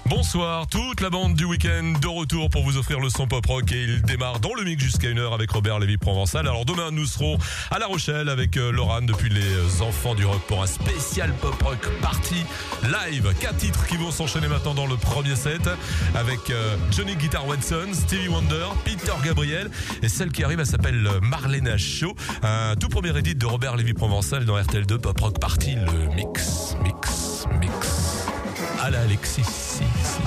Bonsoir, toute la bande du week-end de retour pour vous offrir le son pop rock et il démarre dans le mix jusqu'à 1h avec Robert Lévy-Provençal. Alors demain nous serons à La Rochelle avec Laurent depuis les Enfants du Rock pour un spécial pop rock party live. 4 titres qui vont s'enchaîner maintenant dans le premier set avec Johnny Guitar Watson, Stevie Wonder, Peter Gabriel et celle qui arrive elle s'appelle Marlena Shaw. Un tout premier edit de Robert Lévy-Provençal dans RTL2 Pop Rock Party, le mix. À la Alexis. Si.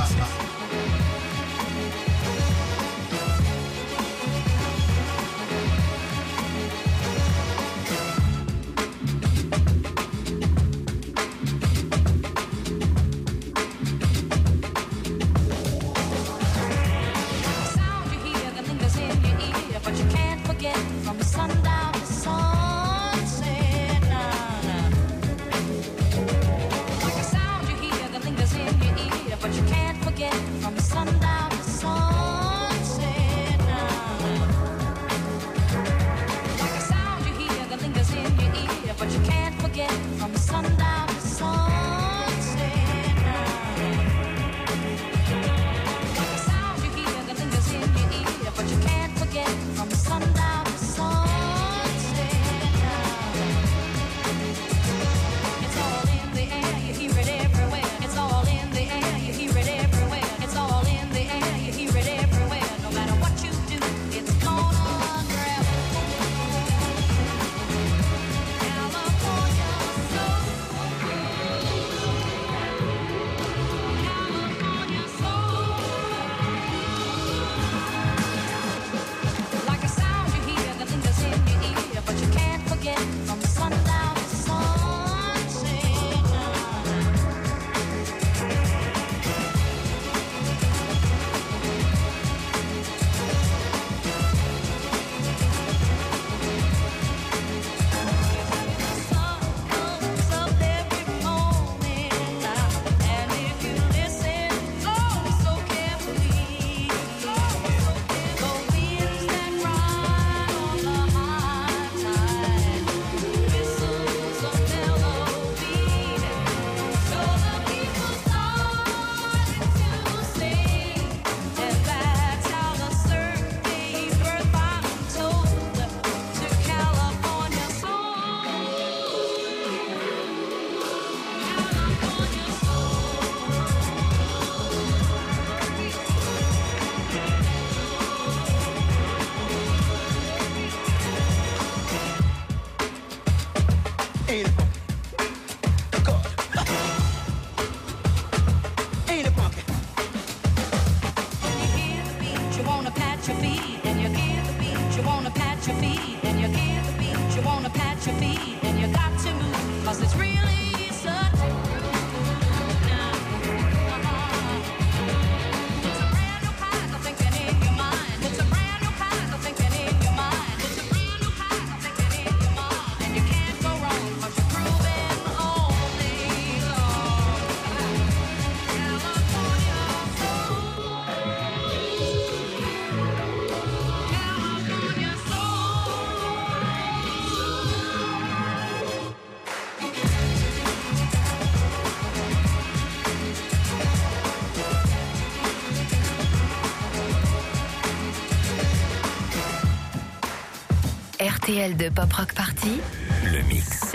RTL de Pop Rock Party, le mix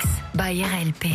by RLP.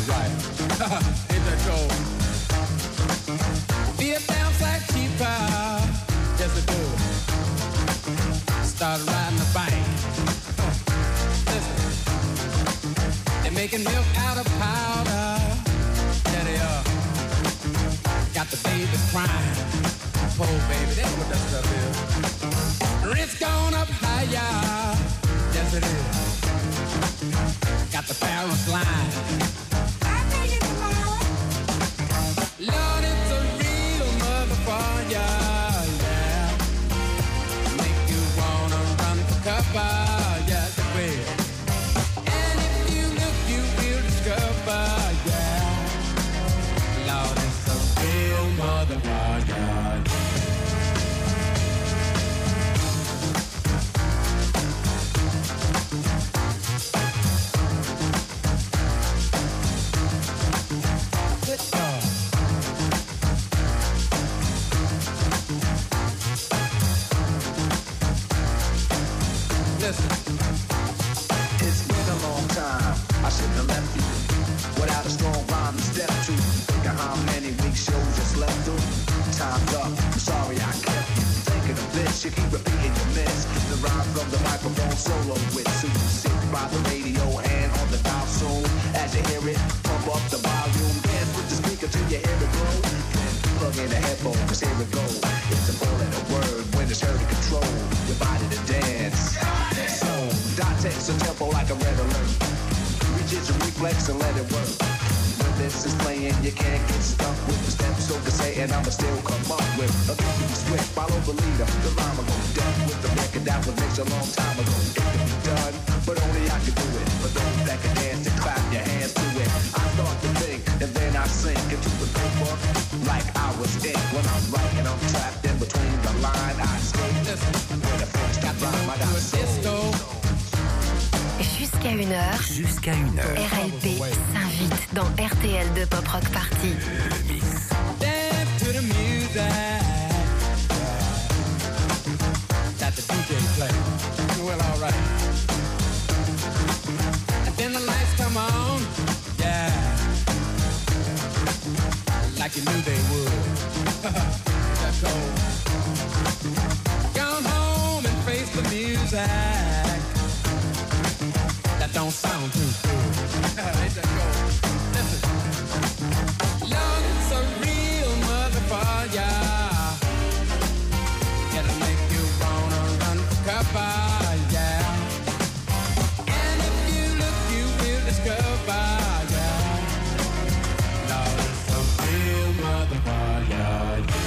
right. Ain't that cold? Vietnam's like cheaper. Yes, it do. Started riding the bike. Listen. They're making milk out of powder. Yeah, they are. Got the baby crying. Poor baby, that's what that stuff is. Rent's gone up higher. Yes, it is. Got the parents lying. Lord, it's a real motherfucker, yeah. Make you wanna run for cover, yeah, the way. And if you look, you will discover, yeah. Lord, it's a real motherfucker. It's been a long time, I shouldn't have left you without a strong rhyme to step to. Think of how many weak shows you slept through. Time's up, I'm sorry I kept you thinking of this. You keep repeating your miss. The rhyme from the microphone solo with Sue. Sit by the radio and on the dial soon. As you hear it, pump up the volume. Dance with the speaker till you hear it blow. Then plug in the headphone, cause here it goes. It's a ball and a word when it's heard to control your body to dance. Dot text a tempo like a red alert. Reach it to reflex and let it work. When this is playing, you can't get stuck with the steps. So can say, and I'ma still come up with a beat to be swift. Follow the leader, the rhyme will go deaf with the record that was mixed a long time ago. It can be done, but only I can do it. For those that can dance and clap your hands to it. I start to think, and then I sink into the paper like I was in. When I'm writing, I'm trapped in between the line. I escape. When the French got rhyme, I got soul. Jusqu'à 1h, RLP s'invite dans RTL de Pop Rock Party. Dance to the music that the DJ play. Well, alright. And then the lights come on, yeah, like you knew they would. That's cold. Gone home and face the music. That don't sound too good. Ain't that cold? Listen. Lord, it's a real motherfucker. It'll make you wanna run for cover, yeah. And if you look, you will discover, yeah. Lord, it's a real motherfucker,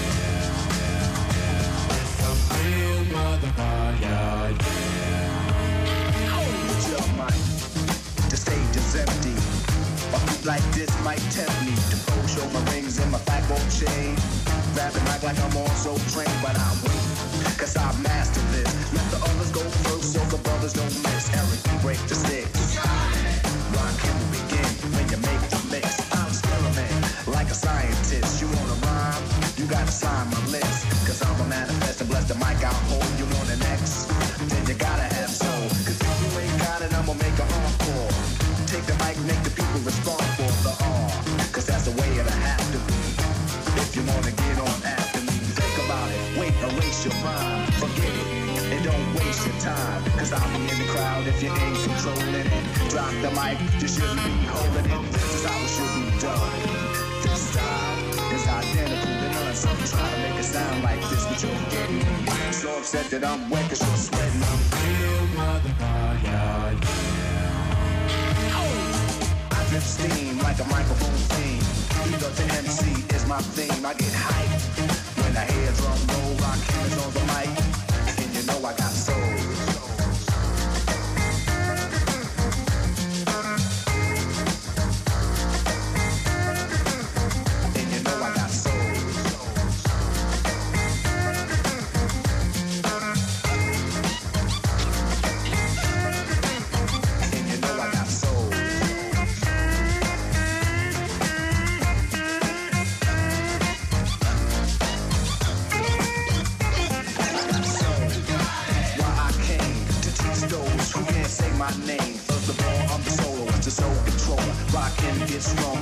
yeah. It's a real motherfucker, yeah. The stage is empty. A beat like this might tempt me to go show my rings and my fat gold chain. Rapping like I'm on so trained, but I wait, cause I master this. Let the others go first so the brothers don't miss. Eric, break the sticks. Rock can begin when you make the mix. I'll experiment like a scientist. You wanna rhyme? You gotta sign my list. Cause I'm a manifest and bless the mic I'll hold. You want an X? Then you gotta have soul. Cause if you ain't got it, I'ma make a encore. Take the mic, make the people respond for the R. Cause that's the way it'll have to be. If you wanna get on after me, think about it. Wait, erase your mind. Forget it. And don't waste your time. Cause I'll be in the crowd if you ain't controlling it. Drop the mic, you shouldn't be holding it. This is how it should be done. This style is identical to none. So I'm trying to make it sound like this, but you're getting so upset that I'm wet cause you're sweating. I'm real motherfucker, yeah. I drip steam like a microphone theme. Either the MC is my theme. I get hyped when I hear drum roll. Rock hands on the mic, and you know I got soul.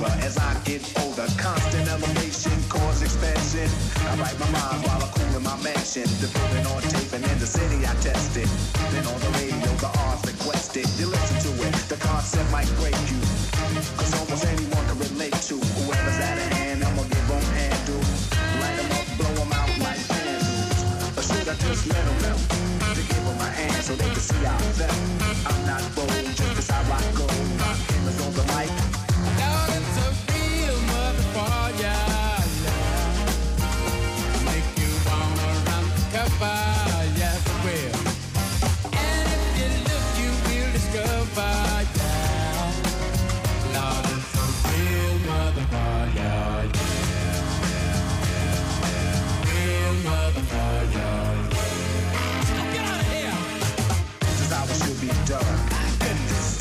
stronger as I get older. Constant elevation cause expansion. I write my mind while I cool in my mansion. The building on tape and in the city I test it. Then on the radio the R's requested. You listen to it, the concept might break you. Cause almost anyone can relate to. Whoever's at a hand, I'ma give them handle. Light them up, blow them out like candles. Or should I just let them know? To give them my hand so they can see how I felt. I'm not bold just cause I rock gold. My cameras on the mic. Lord, it's a real motherfucker. Make you wanna run the cover, yes it will. And if you look, you will discover, yeah. Lord, it's a real motherfucker, real motherfucker. So get out of here. This is how it should be done. Goodness.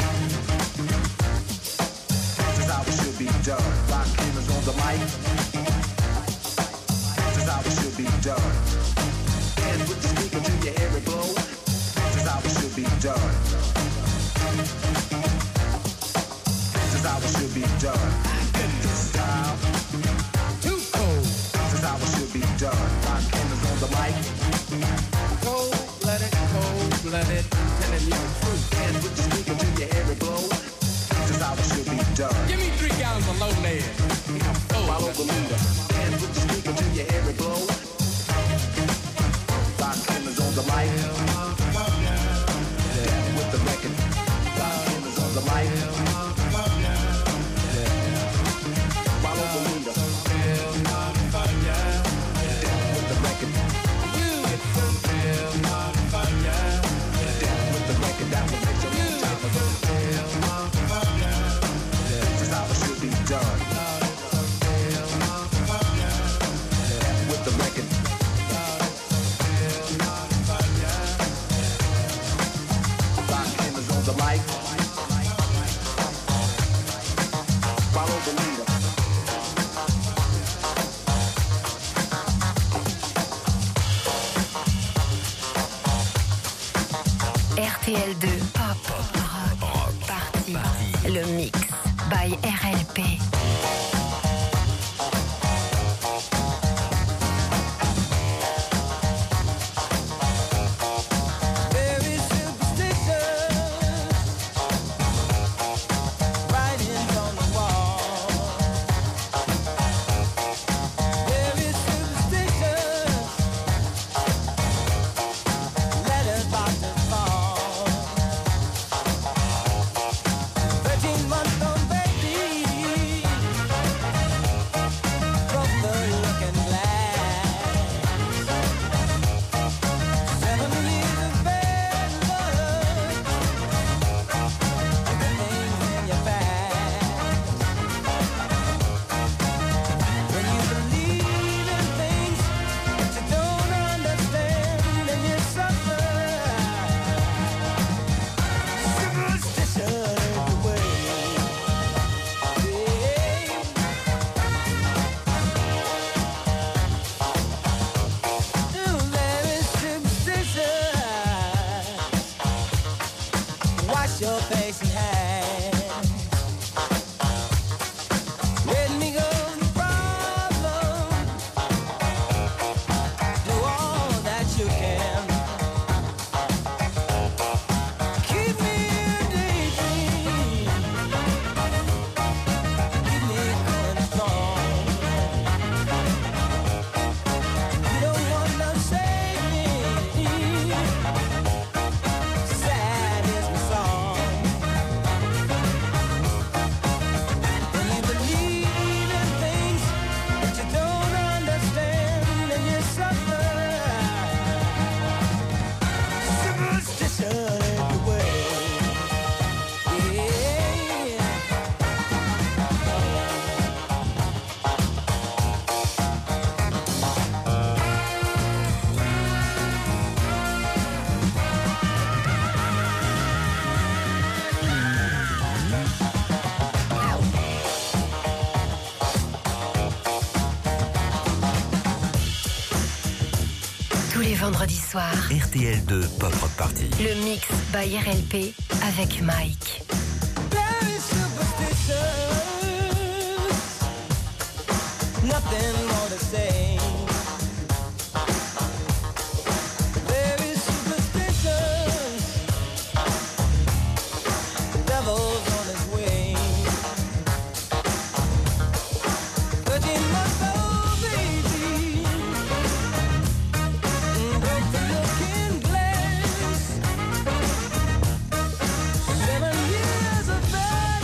This is how it should be done. Rock cameras on the mic. This is how it should be done. Dance with the speaker till you hear it blow. This is how it should be done. This is how it should be done. Goodness style. Too cold. This is how it should be done. Rock cameras on the mic. Cold-blooded, cold-blooded, telling you the truth. Dance with the speaker till you hear it blow. This is how it should be done. Give me 3 gallons of low lead. Follow the leader. Dance with the speaker till you hear it blow. Rock cameras on the mic. Dance with the record. Rock cameras on the mic. Follow the leader. Dance with the record. Dance with the record. That will make some time ago. This is how it should be done. With the record. Rock cameras on the mic. Follow the leader. RTL2 Pop Rock Party. Le mix by RLP. Very superstitious, writings on the wall. Very superstitious, letters about to fall. 13 months old baby, broke the looking glass. 7 years of bad luck, the things in your past. When you believe in things that you don't understand, then you suffer. Superstition is the way. Very superstitious. Wash your face and hands. Let me go the problem. Do all that you can. Keep me in daydream. Keep me going strong. You don't want to save me. Sad is my song. When you believe in things that you don't understand, then you suffer. Superstition everywhere. Tous les vendredis soirs, RTL2 Pop Rock Party. le mix by RLP avec Mike. Very superstitious. something more to say. Very superstitious, the devil's on his way. But you must know, baby, break the looking glass. 7 years of bad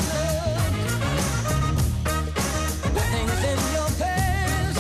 luck, the things in your past.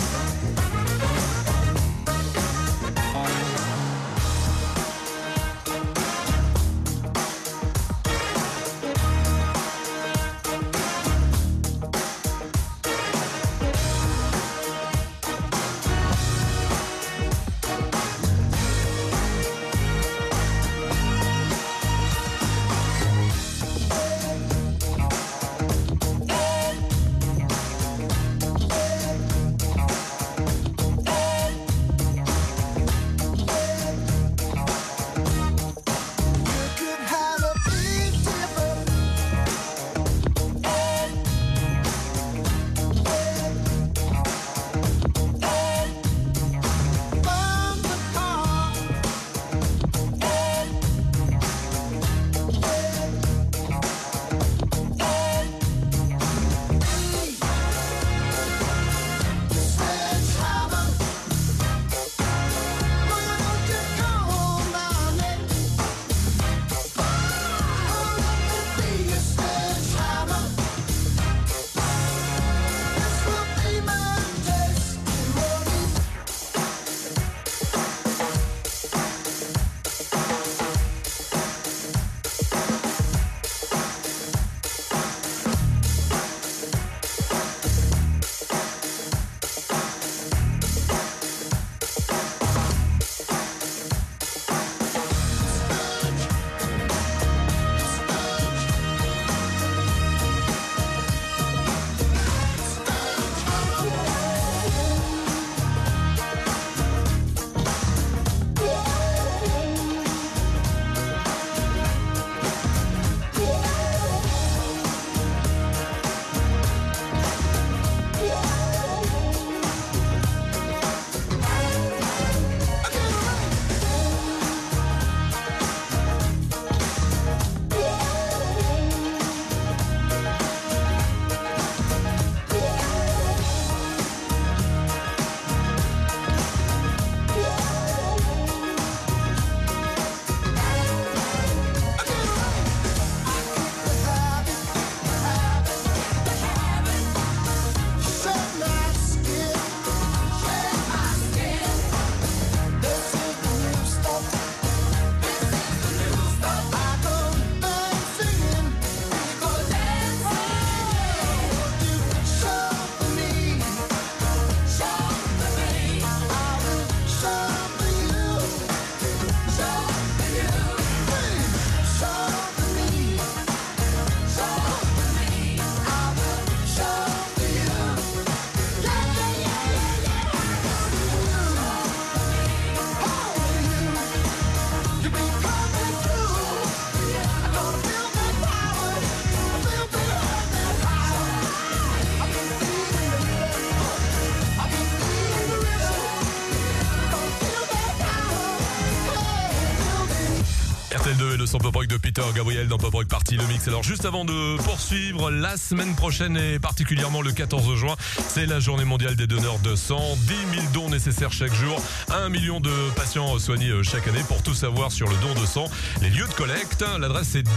RTL2 et le son Pop Rock de Peter Gabriel dans Pop Rock Party, le mix. Alors juste avant de poursuivre, la semaine prochaine et particulièrement le 14 juin, c'est la journée mondiale des donneurs de sang. 10 000 dons nécessaires chaque jour, 1 million de patients soignés chaque année. Pour tout savoir sur le don de sang, les lieux de collecte, l'adresse c'est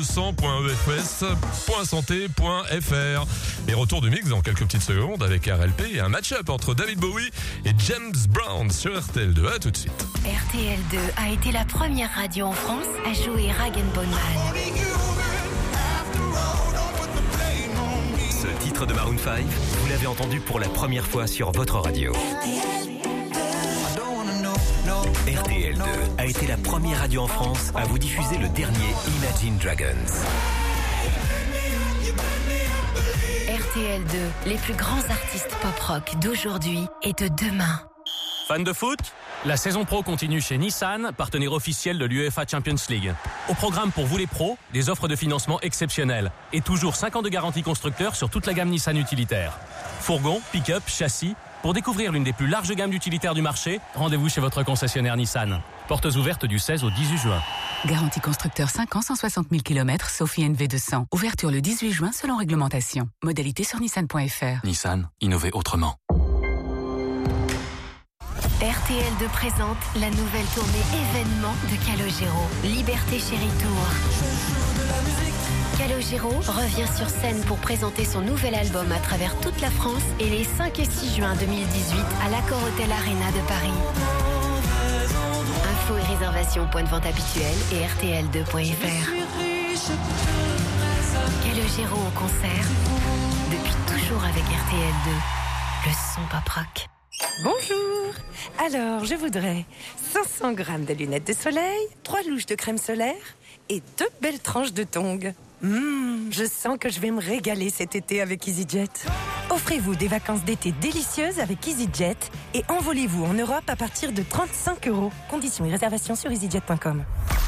dondesang.efs.santé.fr. Et retour du mix dans quelques petites secondes avec RLP et un match-up entre David Bowie et James Brown sur RTL2. À tout de suite. RTL2 a été la première radio en France à jouer Rag & Bone Man. Ce titre de Maroon 5, vous l'avez entendu pour la première fois sur votre radio. RTL2 a été la première radio en France à vous diffuser le dernier Imagine Dragons. RTL2, les plus grands artistes pop-rock d'aujourd'hui et de demain. Fan de foot ? La saison pro continue chez Nissan, partenaire officiel de l'UEFA Champions League. Au programme pour vous les pros, des offres de financement exceptionnelles et toujours 5 ans de garantie constructeur sur toute la gamme Nissan utilitaire. Fourgon, pick-up, châssis, Pour découvrir l'une des plus larges gammes d'utilitaires du marché, rendez-vous chez votre concessionnaire Nissan. Portes ouvertes du 16 au 18 juin. Garantie constructeur 5 ans, 160 000 km, sauf INV 200. Ouverture le 18 juin selon réglementation. Modalité sur nissan.fr. Nissan, innover autrement. RTL2 présente la nouvelle tournée événement de Calogero. Liberté Chérie Tour. Calogero revient sur scène pour présenter son nouvel album à travers toute la France et les 5 et 6 juin 2018 à l'Accor Hotel Arena de Paris. Infos et réservations point de vente habituel et rtl2.fr. Calogero au concert, depuis toujours avec RTL2, le son pop rock. Bonjour. Alors, je voudrais 500 grammes de lunettes de soleil, 3 louches de crème solaire et 2 belles tranches de tongs. Je sens que je vais me régaler cet été avec EasyJet. Offrez-vous des vacances d'été délicieuses avec EasyJet et envolez-vous en Europe à partir de 35 €. Conditions et réservations sur easyjet.com.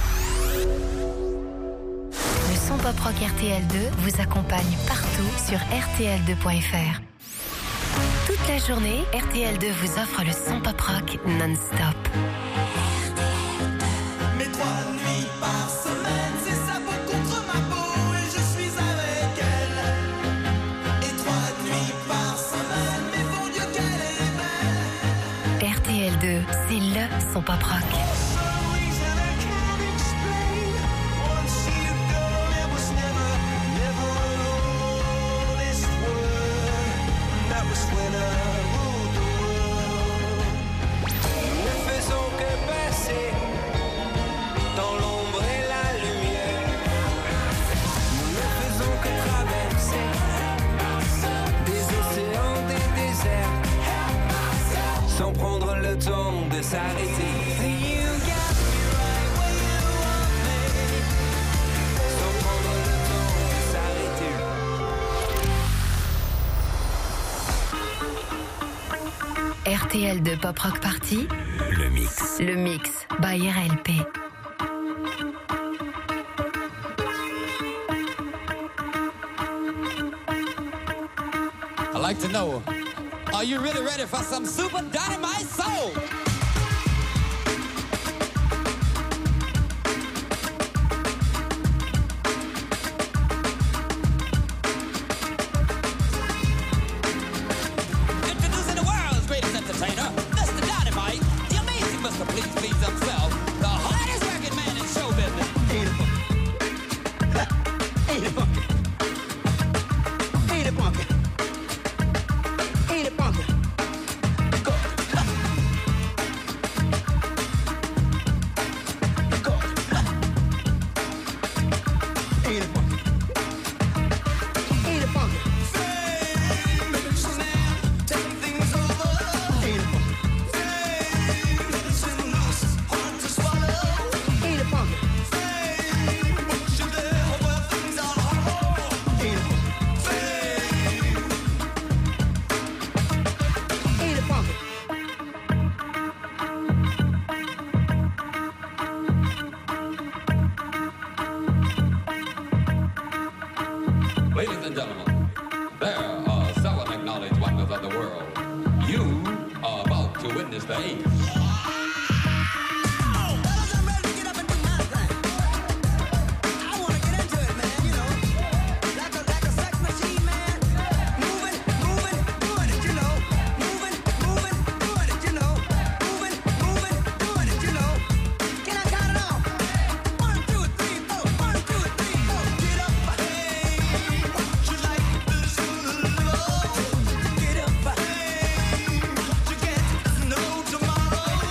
Le son pop rock RTL2 vous accompagne partout sur rtl2.fr. Toute la journée, RTL2 vous offre le son pop rock non-stop. Mais 3 nuits par semaine, c'est sa peau contre ma peau et je suis avec elle. Et 3 nuits par semaine, mais bon Dieu qu'elle est belle. RTL2, c'est le son pop rock. Sans prendre le temps de s'arrêter. Sans prendre le temps de s'arrêter. RTL2 Pop Rock Party, Le mix. le mix by RLP. I'd like to know, are you really ready for some super dynamite soul? Introducing the world's greatest entertainer, Mr. Dynamite, the amazing Mr. Please Please himself, the hottest record man in show business. Ain't it funky? Ain't it funky? Ain't it funky? Go. Go. Ain't it funky? Ain't it funky? Take things over. Ain't it funky? Hard to swallow. Ain't it funky? Push you there where things are hard. Ain't it funky? Ain't it funky? Ladies and gentlemen, there are seldom acknowledged wonders of the world. You are about to witness the eighth. Get up, hey, you get no tomorrow.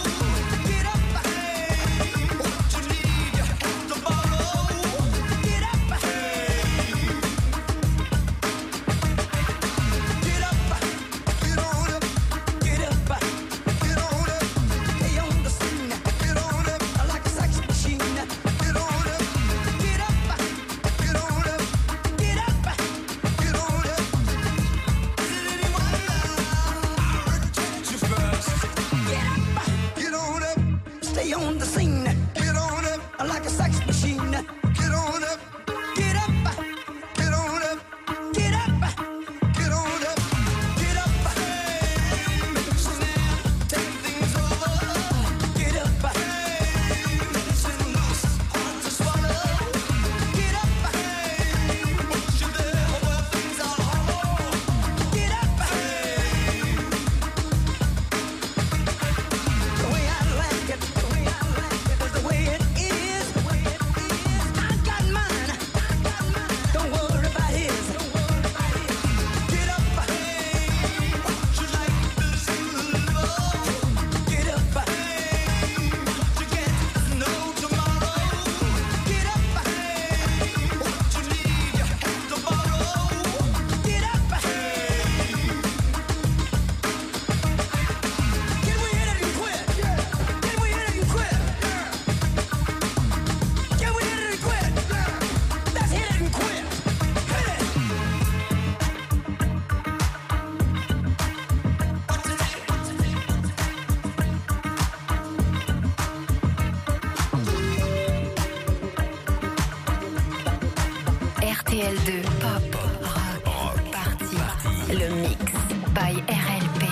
RTL2 Pop Rock Party. Le mix by RLP.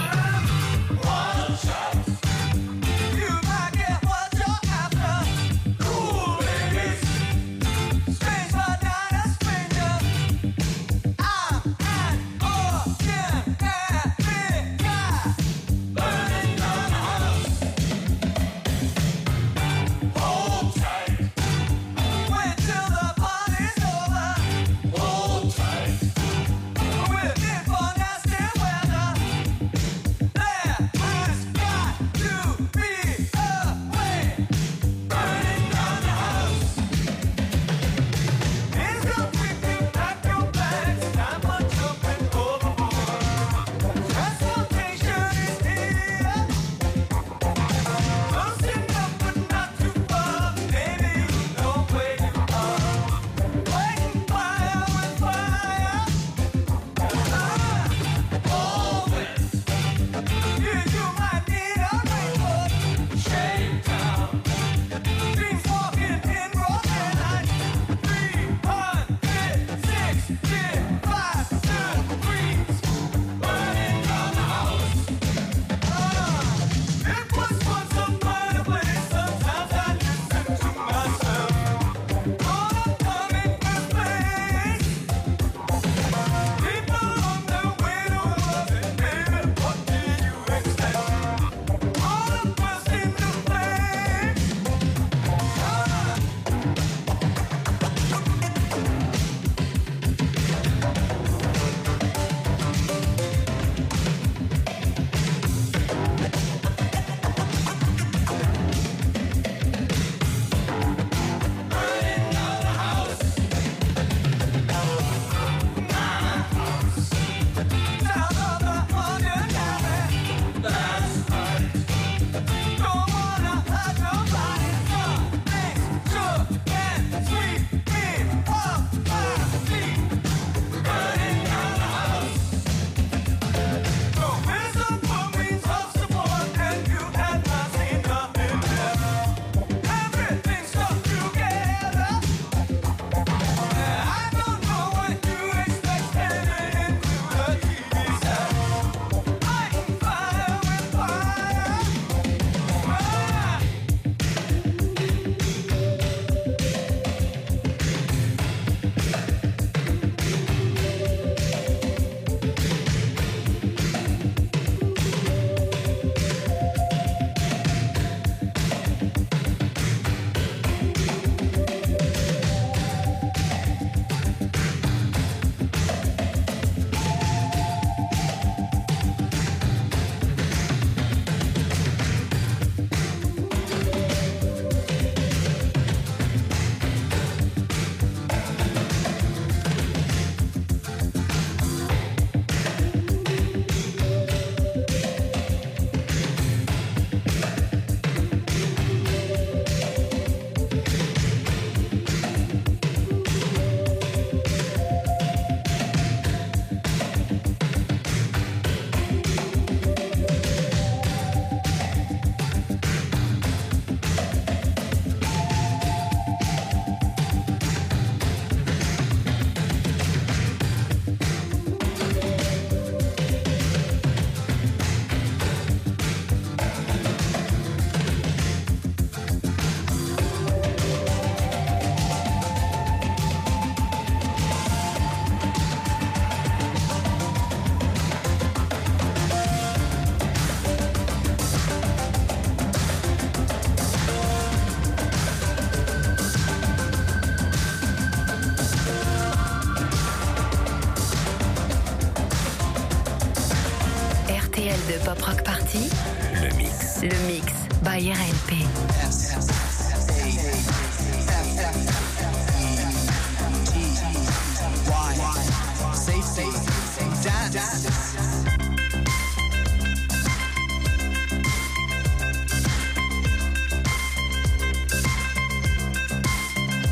RTL2 Pop Rock Party. Le mix. Le mix by RLP.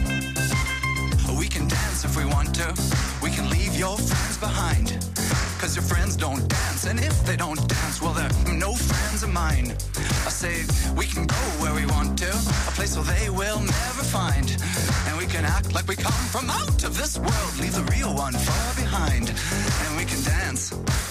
We can dance if we want to. We can leave your friends behind. 'Cause your friends don't dance. And if they don't dance, well, they're no friends of mine. I say we can go where we want to, a place where they will never find. And we can act like we come from out of this world, leave the real one far behind. And we can dance.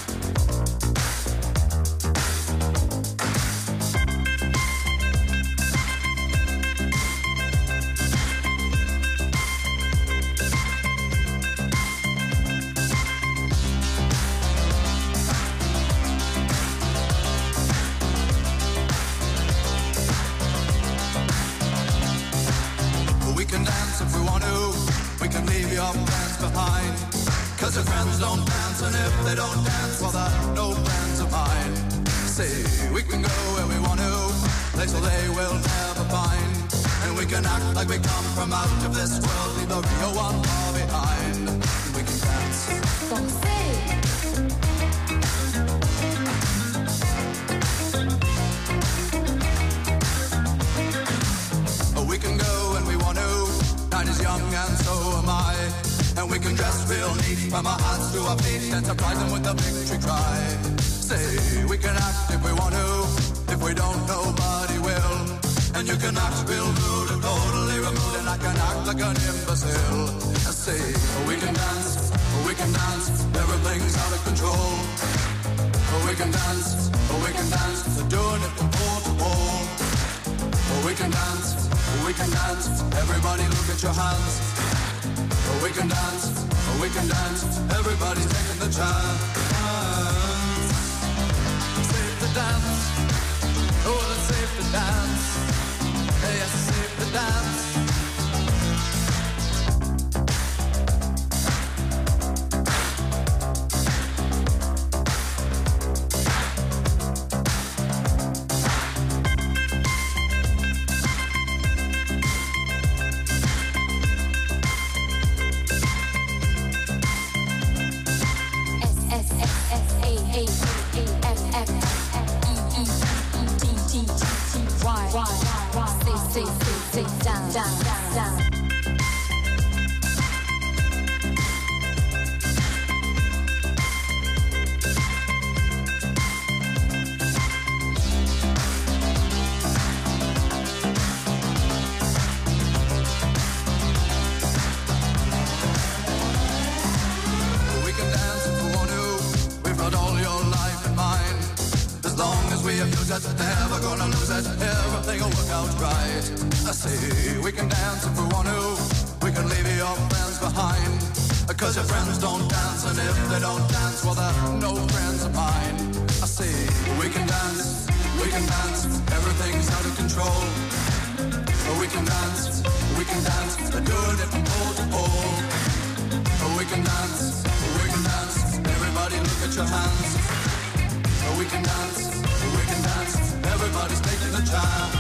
Cause your friends don't dance, and if they don't dance, well, they're no friends of mine. Say, we can go where we want to, place where they will never find. And we can act like we come from out of this world, leave the real one far behind. And we can dance. We can go when we want to, night is young and so am I. And we can dress real neat from our hands to our feet and surprise them with a victory cry. Say, we can act if we want to, if we don't, nobody will. And you can act real rude and totally removed, and I can act like an imbecile. I say, we can dance, everything's out of control. We can dance, doing it from pole to pole. We can dance, everybody look at your hands. We can dance, everybody's taking the chance. Safe to dance, oh, it's safe to dance. Yes, it's safe to dance. Never gonna lose it, everything will work out right. I say, we can dance if we want to, we can leave your friends behind. Cause your friends don't dance, and if they don't dance, well, they're no friends of mine. I say, we can dance, everything's out of control. We can dance, doing it from pole to pole. We can dance, everybody look at your hands. We can dance, everybody's taking a chance.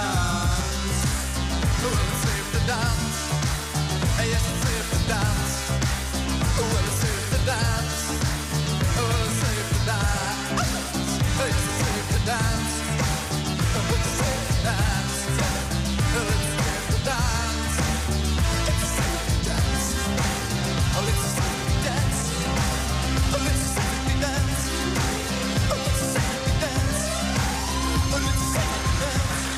Well, it's safe to dance. Yes, it's safe to dance. Well, it's safe to dance. Well, it's safe to dance. Yes, it's safe to dance. Well, it's safe to dance. Well, it's safe to dance. It's safe to dance. Well, it's safe to dance. Well, it's safe to dance. Well, it's safe to dance. Well, it's safe to dance.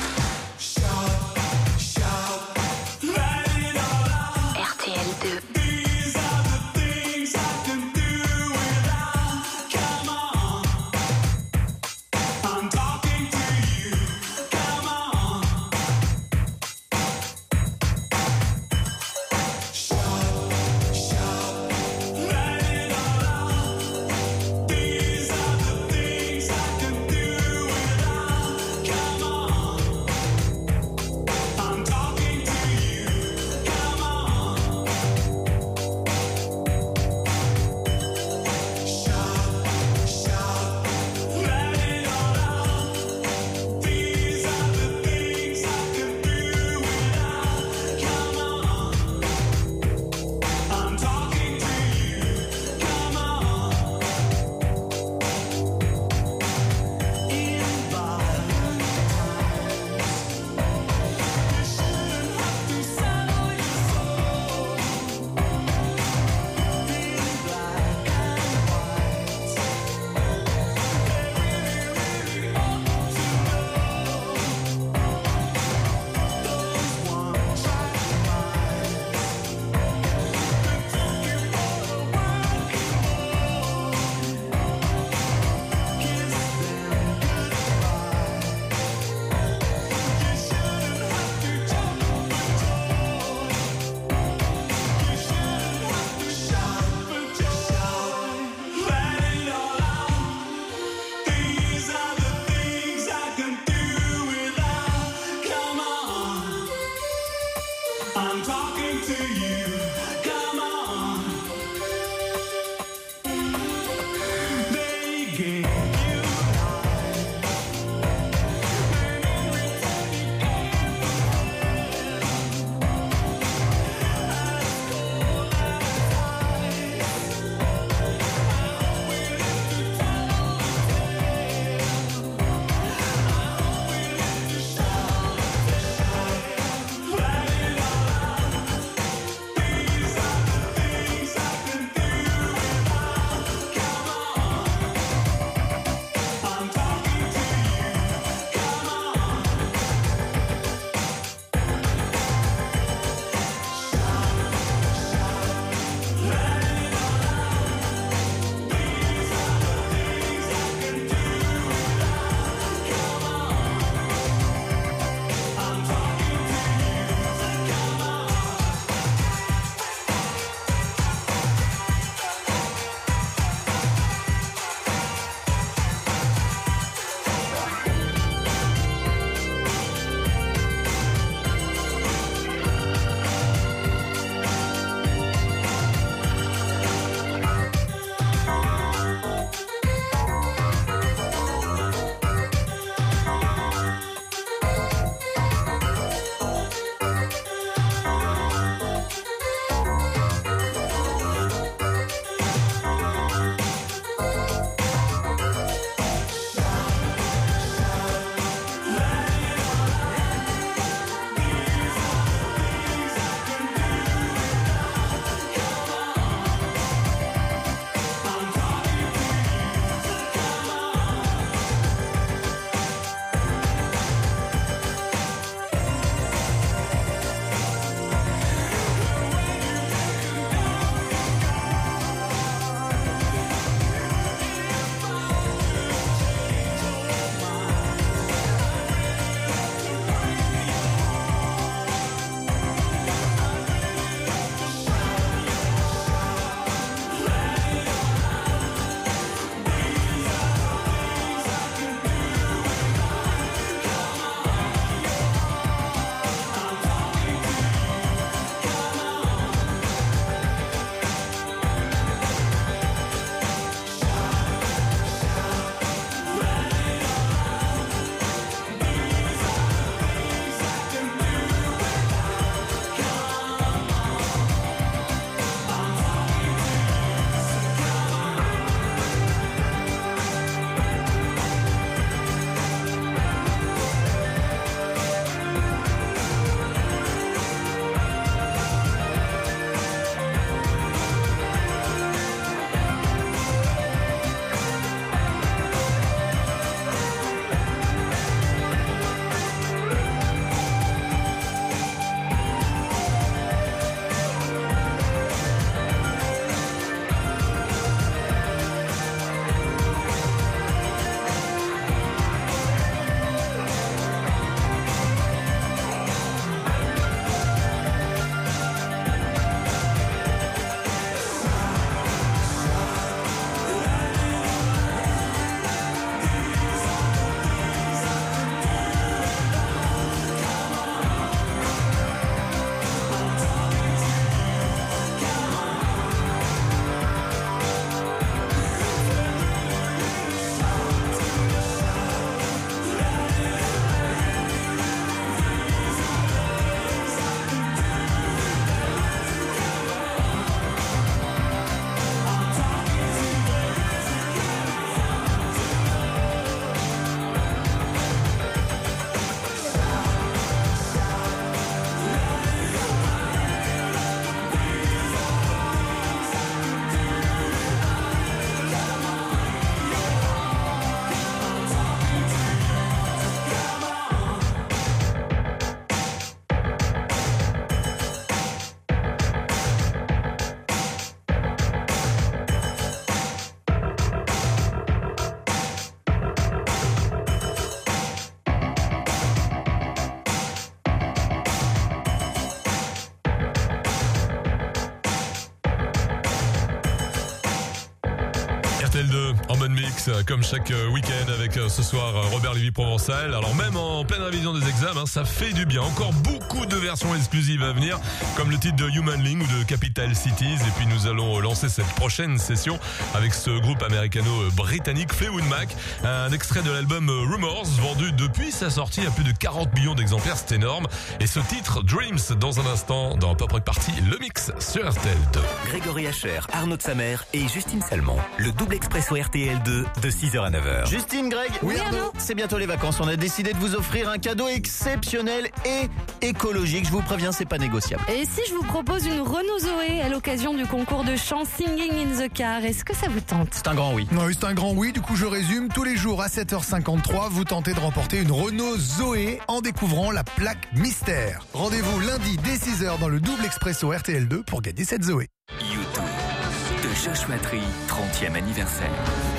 One Mix, comme chaque week-end avec ce soir Robert Lévy-Provençal. Alors même en pleine révision des examens, ça fait du bien. Encore beaucoup de versions exclusives à venir, comme le titre de Humanling ou de Capital Cities. Et puis nous allons lancer cette prochaine session avec ce groupe américano-britannique Fleetwood Mac. Un extrait de l'album Rumors, vendu depuis sa sortie à plus de 40 millions d'exemplaires, c'est énorme. Et ce titre, Dreams, dans un instant, dans Pop Rock Party, le mix sur RTL2. Grégory Hacher, Arnaud de Samer et Justine Salmon. Le double expresso RTL2 de 6h à 9h. Justine, Greg. Oui, Arnaud. C'est bientôt les vacances. On a décidé de vous offrir un cadeau exceptionnel et écologique. Je vous préviens, c'est pas négociable. Et si je vous propose une Renault Zoé à l'occasion du concours de chant Singing in the Car, est-ce que ça vous tente? C'est un grand oui. Oui, c'est un grand oui. Du coup, je résume. Tous les jours à 7h53, vous tentez de remporter une Renault Zoé en découvrant la plaque mystère. Rendez-vous lundi dès 6h dans le double expresso RTL2 pour gagner cette Zoé. YouTube de Joshua Tree, 30e anniversaire.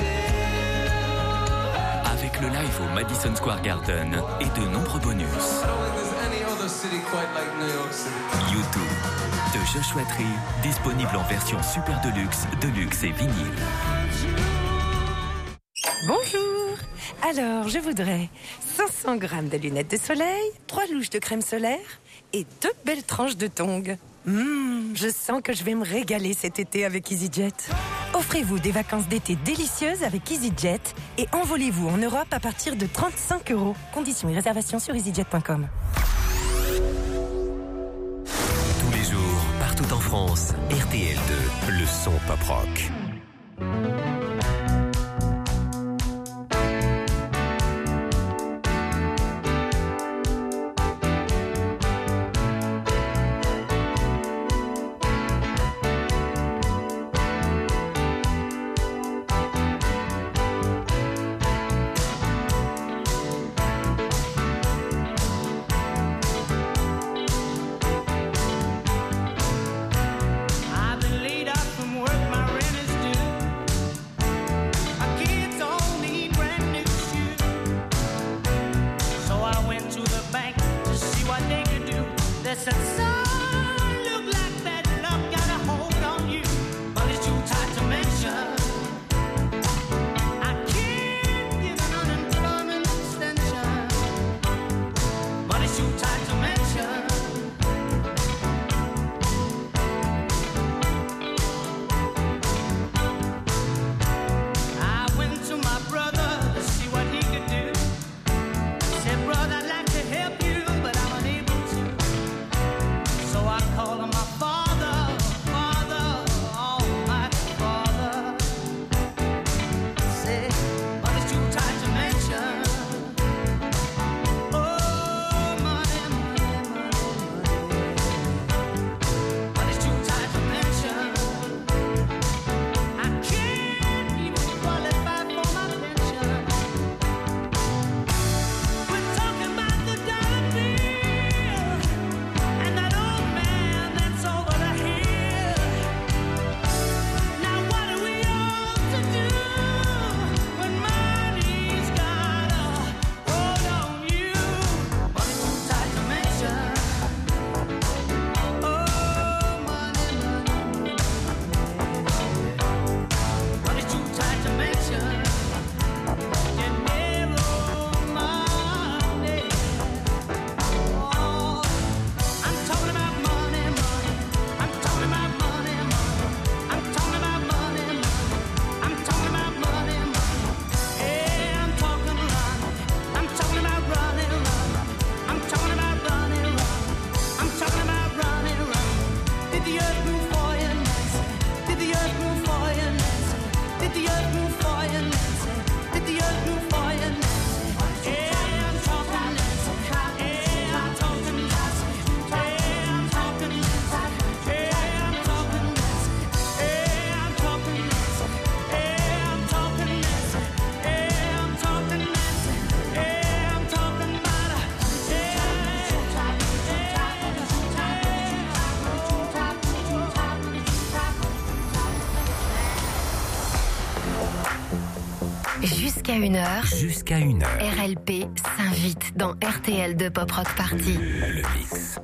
Avec le live au Madison Square Garden et de nombreux bonus. YouTube de Joshua Tree, disponible en version super deluxe et vinyle. Bonjour. Alors, je voudrais 500 grammes de lunettes de soleil, 3 louches de crème solaire et 2 belles tranches de tongs. Je sens que je vais me régaler cet été avec EasyJet. Offrez-vous des vacances d'été délicieuses avec EasyJet et envolez-vous en Europe à partir de 35 €. Conditions et réservations sur easyjet.com. Tous les jours, partout en France, RTL2, le son pop rock. I've been laid up from work, my rent is due. My kids all need brand new shoes. So I went to the bank to see what they could do. They said, son, look like bad luck got a hold on you, but it's too tight to mention. I can't give an unemployment extension, but it's too tight to mention. I went to my brother to see what he could do. Said, brother, I'd like to help you, but I'm unable to. So I called on my father, almighty father. Said, but it's too tight to mention. Oh, money, money, money, money. But it's too tight to mention. I can't even qualify for my pension. We're talking about the dollar bill and that old man that's over the hill. Now what are we all to do when money's got a hold on you? But it's too tight to mention. Oh, money, money, money. But it's too tight to mention. Dinero, money. Oh, I'm talking about money, money. I'm talking about money, money. I'm talking about money, money. I'm talking about money, money. Yeah, I'm talking money. I'm talking about running, running. I'm talking about running, running. I'm talking about running, running. Did the earth move for you, Nancy? Did the earth move for you, Nancy? Did the earth move for you, Nancy? Did the earth move for you, Nancy? Yeah, I'm talking Nancy. Yeah, I'm talking Nancy. Yeah, I'm talking Nancy. Yeah, I'm talking Nancy. Yeah, I'm talking Nancy. Yeah, I'm talking Nancy. Yeah, I'm talking Nancy. Yeah, I'm talking about her. Jusqu'à 1h, Jusqu'à 1h, RLP s'invite dans RTL2 Pop Rock Party. le mix.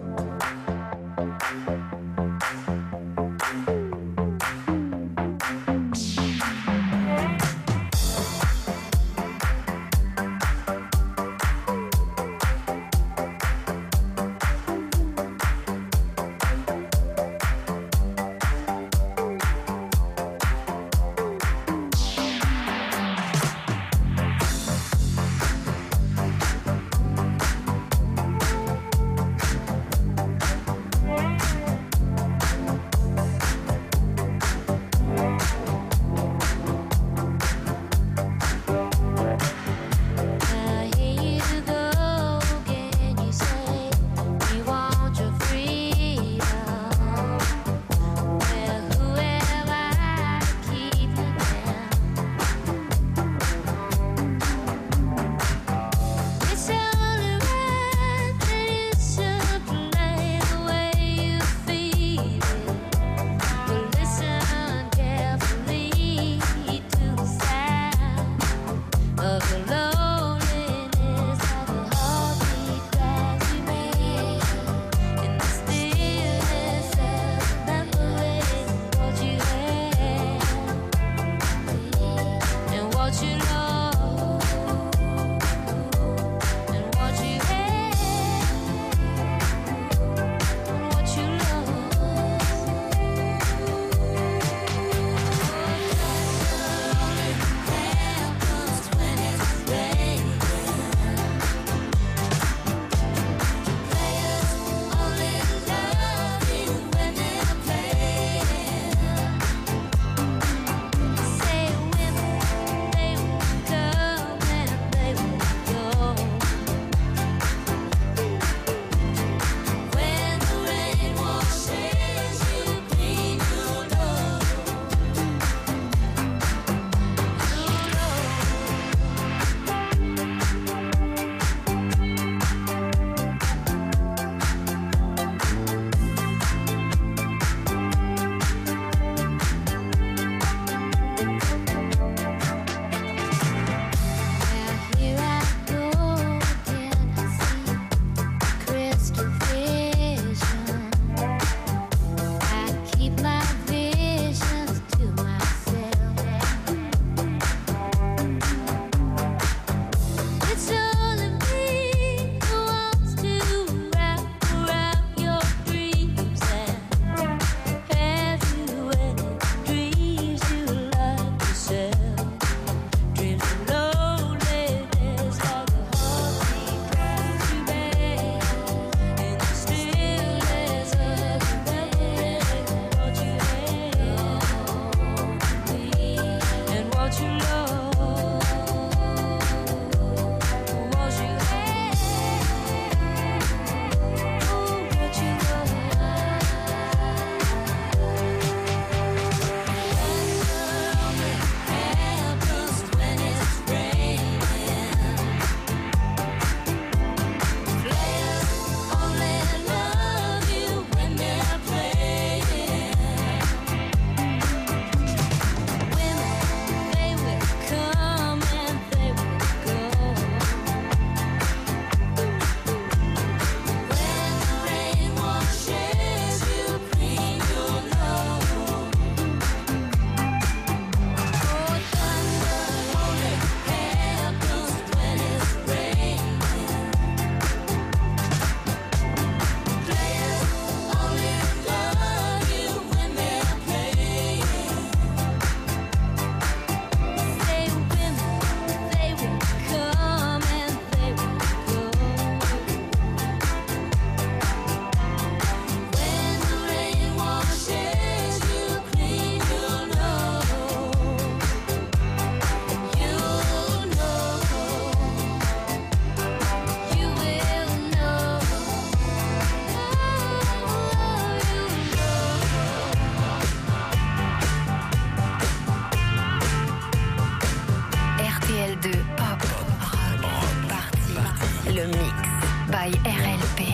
Le Mix by RLP.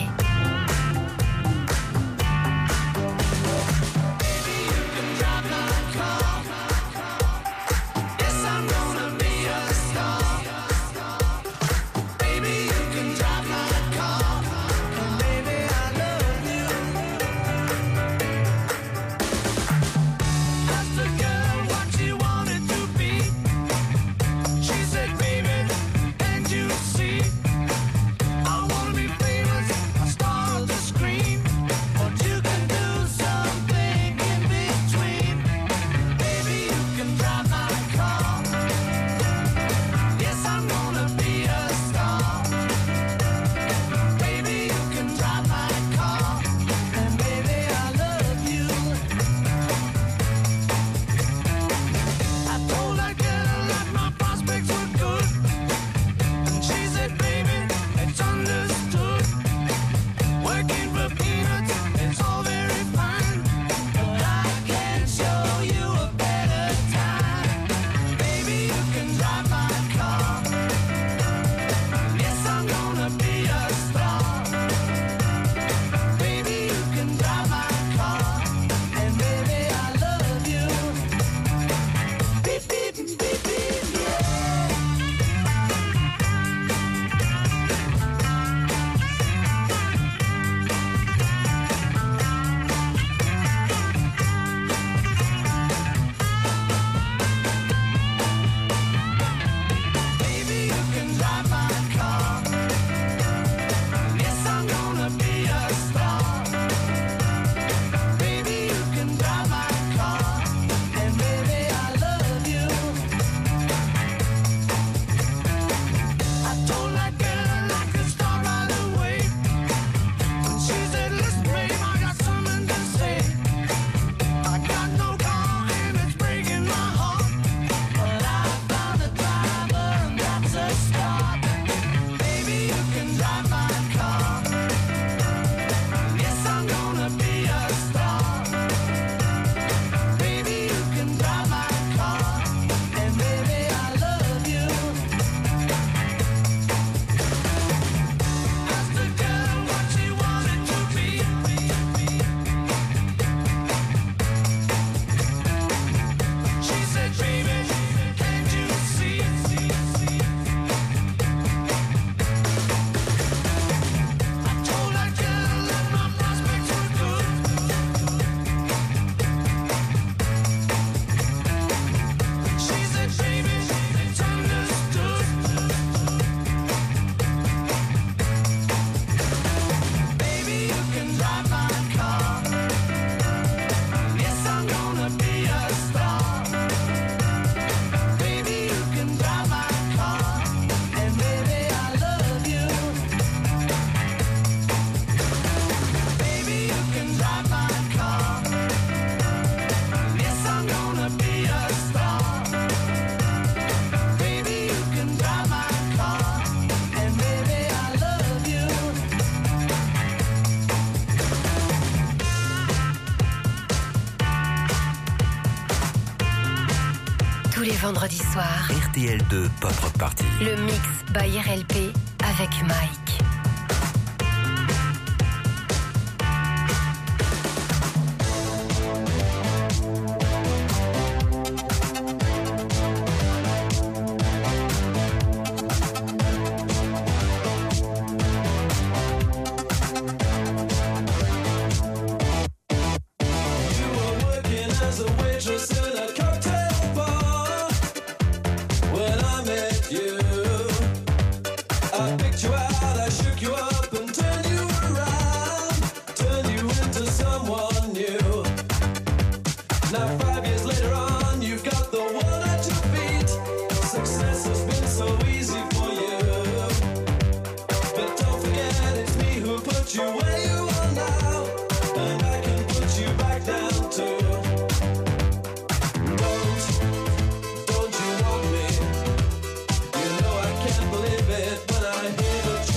Vendredi soir, RTL2 Pop Rock Party. Le Mix by RLP avec Mike. Believe it when I hear the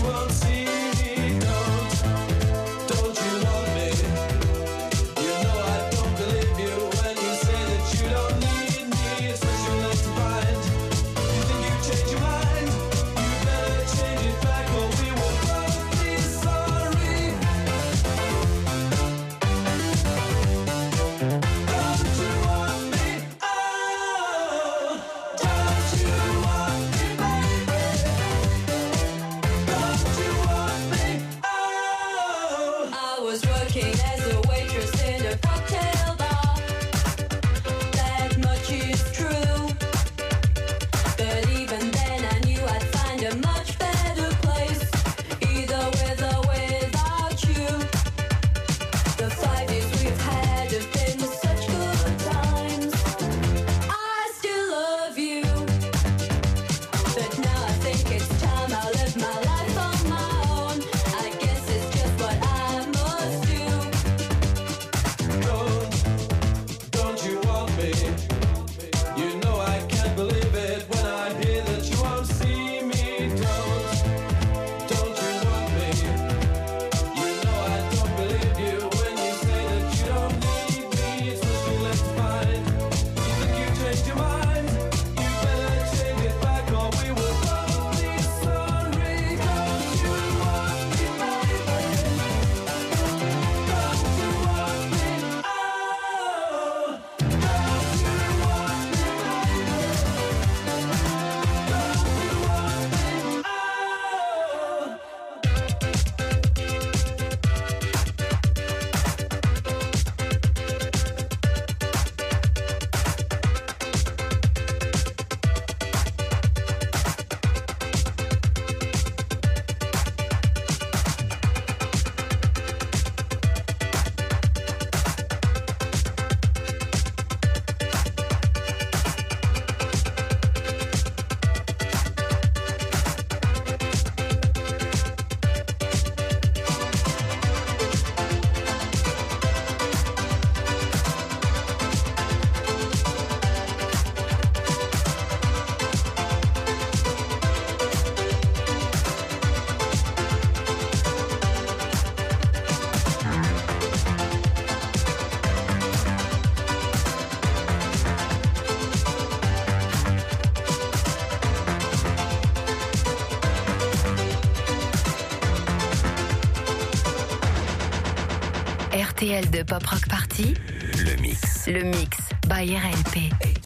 RTL2 Pop Rock Party, Le mix. le mix by RLP.